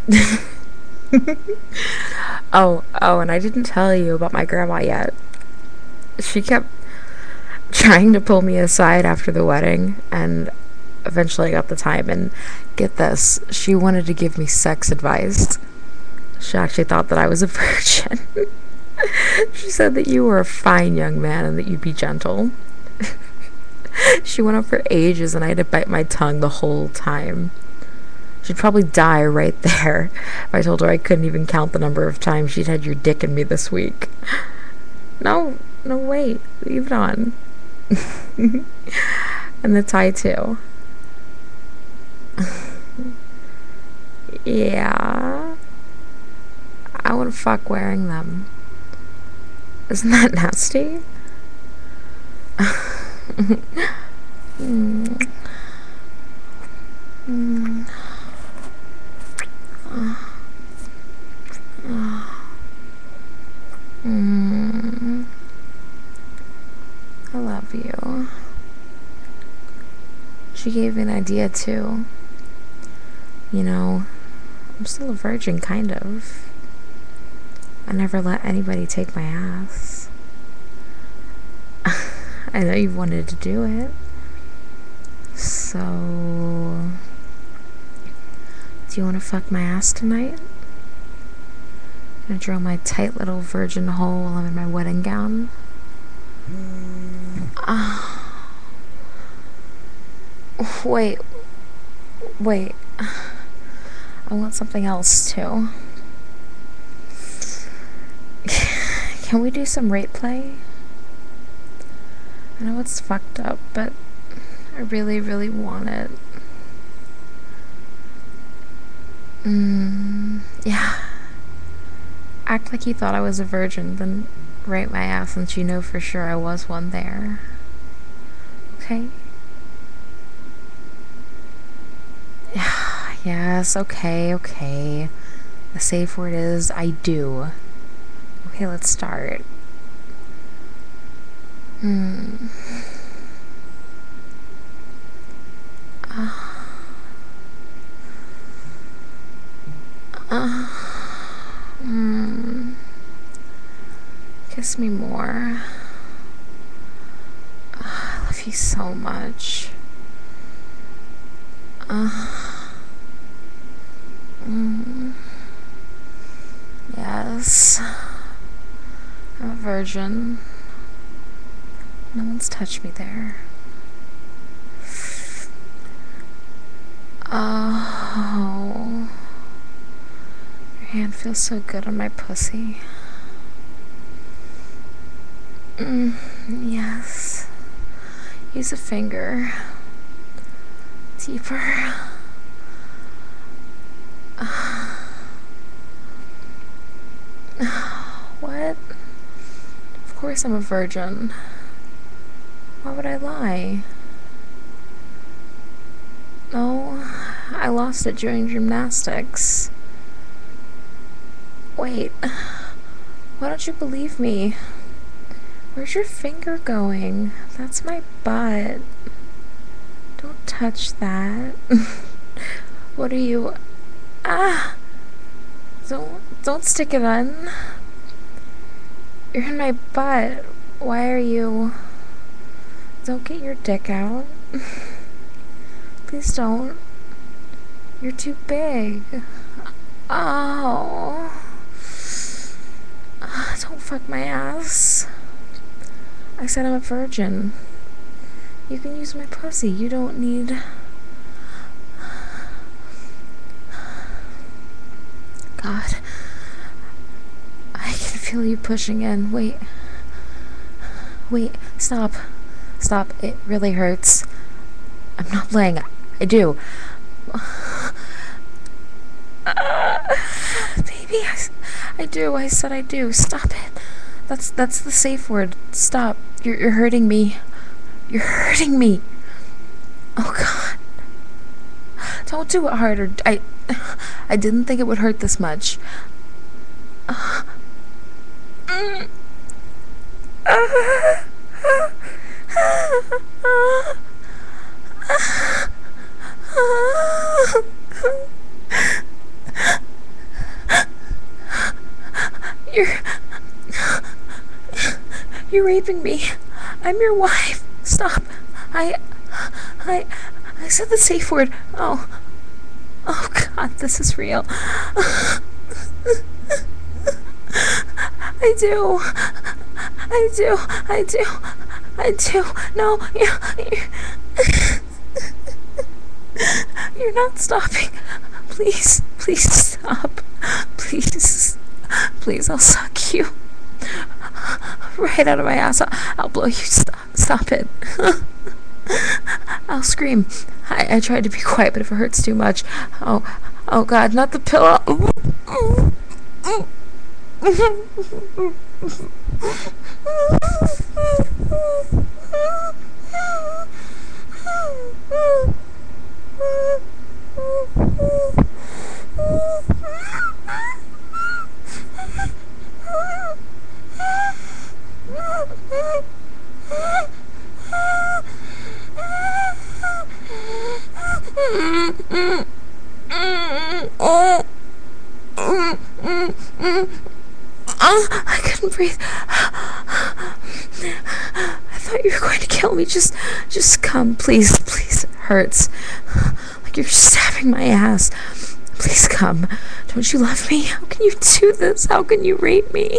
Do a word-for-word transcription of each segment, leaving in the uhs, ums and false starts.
Oh, oh, and I didn't tell you about my grandma yet. She kept trying to pull me aside after the wedding, and eventually I got the time. And get this, she wanted to give me sex advice. She actually thought that I was a virgin. She said that you were a fine young man and that you'd be gentle. She went on for ages, and I had to bite my tongue the whole time. She'd probably die right there if I told her I couldn't even count the number of times she'd had your dick in me this week. No, no, wait. Leave it on. And the tie, too. Yeah. I would fuck wearing them. Isn't that nasty? mm. Mm. Mm. I love you. She gave me an idea too. You know, I'm still a virgin, kind of. I never let anybody take my ass. I know you've wanted to do it. So, do you want to fuck my ass tonight? I'm gonna drill my tight little virgin hole while I'm in my wedding gown. Uh, wait, wait. I want something else too. Can we do some rape play? I know it's fucked up, but I really, really want it. Mm, yeah. Act like you thought I was a virgin, then rape my ass since you know for sure I was one there. Okay? Yeah, yes, okay, okay. The safe word is I do. Okay, let's start. Hmm. Uh. Uh. Mm. Kiss me more. Uh, I love you so much. Uh. Mm. Yes. I'm a virgin. No one's touched me there. Oh. Your hand feels so good on my pussy. Mm, yes. Use a finger. Deeper. What? Of course I'm a virgin. Why would I lie? No, I lost it during gymnastics. Wait, why don't you believe me? Where's your finger going? That's my butt. Don't touch that. What are you... Ah! Don't, don't stick it on. You're in my butt. Why are you... Don't get your dick out. Please don't. You're too big. Oh. Don't fuck my ass. I said I'm a virgin. You can use my pussy. You don't need... God. I can feel you pushing in. Wait. Wait. Stop. Stop. It really hurts. I'm not playing. I do. Uh, baby, I, I do. I said I do. Stop it. That's that's the safe word. Stop. You're you're hurting me. You're hurting me. Oh God. Don't do it harder. I I didn't think it would hurt this much. Uh, mm, uh, You're raping me. I'm your wife. Stop. I, I, I said the safe word. Oh, oh God, this is real. I do. I do. I do. I do. No, you, you're not stopping. Please, please stop. Please, please, I'll suck you right out of my ass. I'll, I'll blow you. Stop, stop it. I'll scream. I, I tried to be quiet, but if it hurts too much, oh, oh God, not the pillow. I couldn't breathe. I thought you were going to kill me. Just, just come, please, please. It hurts. Like you're stabbing my ass. Please come. Don't you love me? How can you do this? How can you rape me?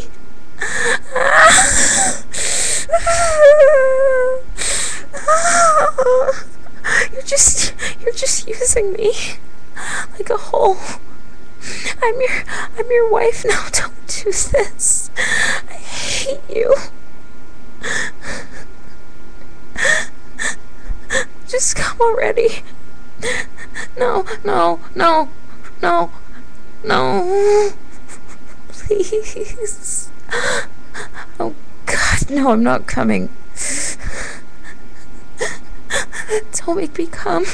You're just, you're just using me like a whole. I'm your, I'm your wife now. Don't do this. I hate you. Just come already. No, no, no, no, no. Please. Oh God, no, I'm not coming. Don't make me come.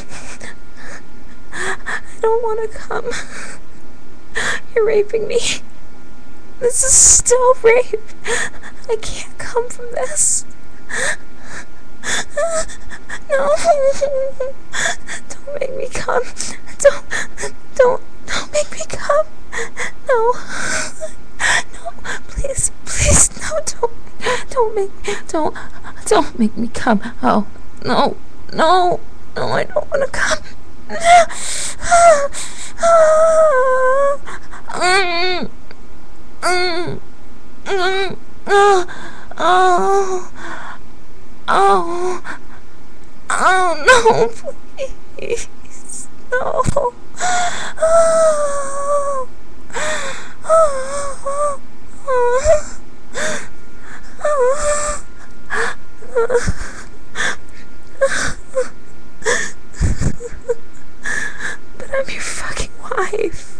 I don't want to come. You're raping me. This is still rape. I can't come from this. No. Don't make me come. Don't, don't, don't make me come. No. No, please, please, no, don't, don't make, don't, don't make me come. Oh, no, no, no, I don't want to come. Mm, mm, mm, oh, oh, oh, oh, no, please, no, oh, oh, but I'm your fucking wife.